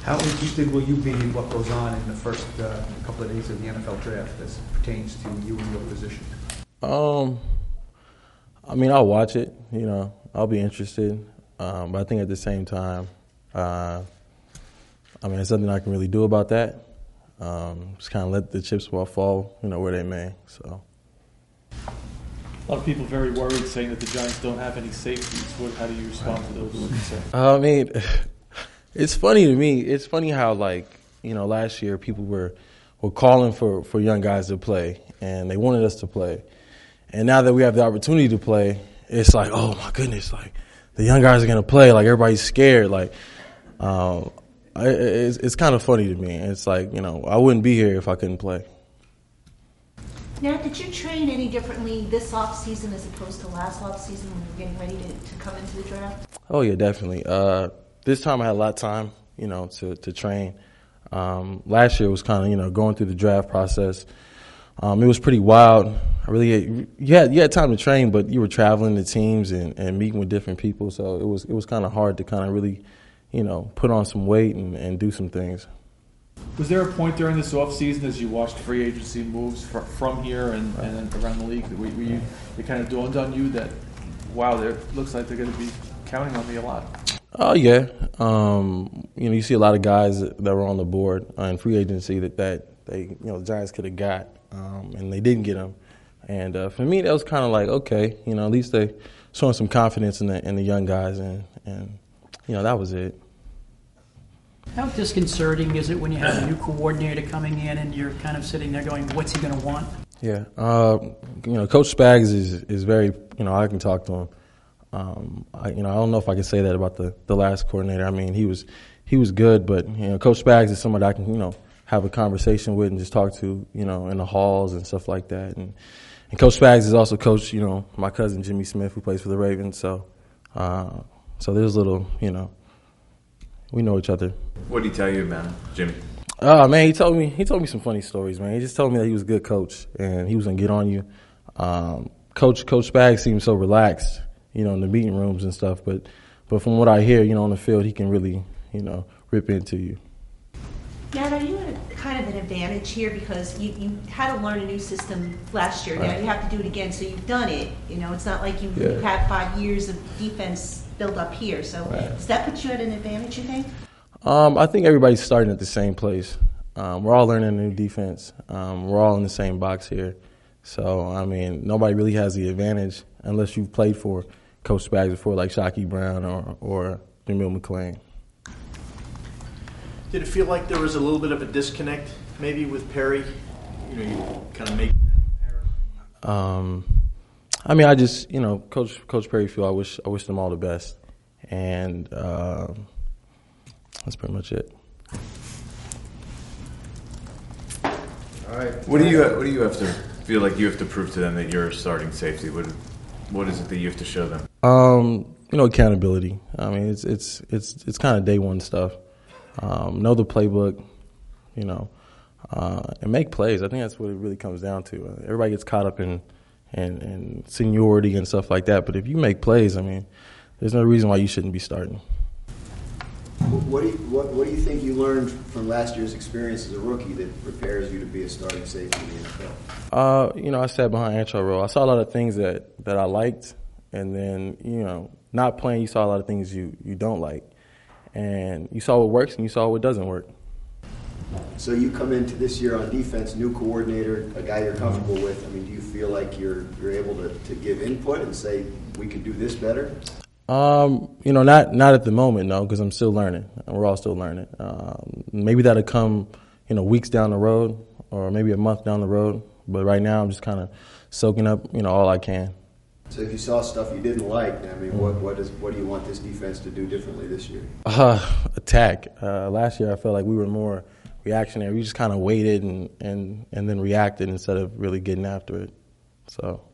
How interested will you be in what goes on in the first couple of days of the NFL draft as it pertains to you and your position? I mean, I'll watch it. You know, I'll be interested. But I think at the same time, I mean, there's nothing I can really do about that. Just kind of let the chips fall, you know, where they may. So. A lot of people very worried, saying that the Giants don't have any safeties. How do you respond to those? What do you say? I mean, it's funny to me. It's funny how, like, you know, last year people were calling for young guys to play, and they wanted us to play. And now that we have the opportunity to play, it's like, oh my goodness, like the young guys are gonna play. Like everybody's scared. Like, it's kind of funny to me. It's like, you know, I wouldn't be here if I couldn't play. Now, did you train any differently this offseason as opposed to last offseason when you were getting ready to come into the draft? Oh, yeah, definitely. This time I had a lot of time, you know, to train. Last year was kind of, you know, going through the draft process. It was pretty wild. You had time to train, but you were traveling to teams and meeting with different people, so it was kind of hard to kind of really, you know, put on some weight and do some things. Was there a point during this offseason as you watched free agency moves from here and around the league that it kind of dawned on you that, wow, looks like they're going to be counting on me a lot? Oh, yeah. You know, you see a lot of guys that were on the board in free agency that they, you know, the Giants could have got, and they didn't get them. And for me, that was kind of like, okay, you know, at least they showing some confidence in the young guys, and you know, that was it. How disconcerting is it when you have a new coordinator coming in and you're kind of sitting there going, what's he going to want? Yeah. You know, Coach Spags is very, you know, I can talk to him. You know, I don't know if I can say that about the last coordinator. I mean, he was good, but, you know, Coach Spags is somebody I can, you know, have a conversation with and just talk to, you know, in the halls and stuff like that. And Coach Spags is also coached, you know, my cousin Jimmy Smith, who plays for the Ravens. So there's a little, you know, we know each other. What did he tell you about Jimmy? Man, he told me some funny stories, man. He just told me that he was a good coach and he was gonna get on you. Coach Spags seems so relaxed, you know, in the meeting rooms and stuff. But from what I hear, you know, on the field, he can really, you know, rip into you. Now, are you at kind of an advantage here because you had to learn a new system last year. Right. Now you have to do it again, so you've done it. You know, it's not like you've Yeah. had 5 years of defense build up here. So Right. does that put you at an advantage, you think? I think everybody's starting at the same place. We're all learning a new defense. We're all in the same box here. So, I mean, nobody really has the advantage unless you've played for Coach Spags before, like Shockey Brown or Jamil McClain. Did it feel like there was a little bit of a disconnect maybe with Perry? You know, you kind of make I mean, I just, you know, Coach Perry Field, I wish them all the best. And that's pretty much it. All right. What do you have to feel like you have to prove to them that you're a starting safety? What is it that you have to show them? You know, accountability. I mean, it's kind of day one stuff. Know the playbook, you know, and make plays. I think that's what it really comes down to. Everybody gets caught up in seniority and stuff like that. But if you make plays, I mean, there's no reason why you shouldn't be starting. What do you think you learned from last year's experience as a rookie that prepares you to be a starting safety in the NFL? You know, I sat behind Antrel Rolle. I saw a lot of things that I liked, and then, you know, not playing, you saw a lot of things you don't like. And you saw what works and you saw what doesn't work. So you come into this year on defense, new coordinator, a guy you're comfortable with. I mean, do you feel like you're able to give input and say, we could do this better? You know, not at the moment, no, because I'm still learning. We're all still learning. Maybe that'll come, you know, weeks down the road or maybe a month down the road. But right now I'm just kind of soaking up, you know, all I can. So if you saw stuff you didn't like, I mean, what do you want this defense to do differently this year? Attack. Last year I felt like we were more reactionary. We just kind of waited and then reacted instead of really getting after it. So.